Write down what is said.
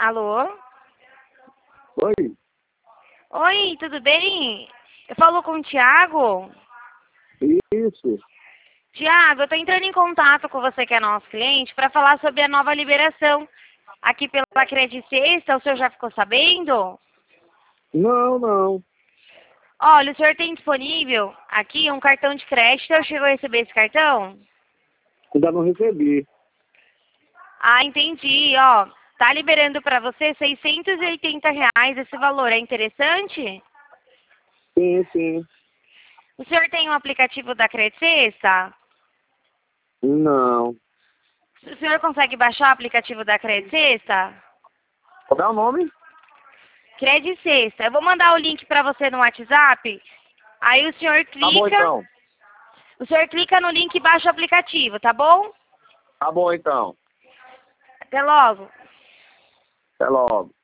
Alô? Oi, Oi, tudo bem? Eu falo com o Thiago. isso. Thiago, eu tô entrando em contato com você que é nosso cliente para falar sobre a nova liberação aqui pela Credit Sexta. O senhor já ficou sabendo? Não. Olha, o senhor tem disponível aqui um cartão de crédito. O senhor chegou a receber esse cartão? Ainda não recebi. Ah, entendi. Ó, tá liberando para você R$ 680 esse valor. É interessante? Sim. O senhor tem um aplicativo da Credit Sexta? Não. O senhor consegue baixar o aplicativo da Credit Sexta? Qual é o nome? Credit Sexta. Eu vou mandar o link para você no WhatsApp. Aí o senhor Tá bom clica. então. O senhor clica no link e baixa o aplicativo, tá bom? Tá bom então. Até logo. Até logo.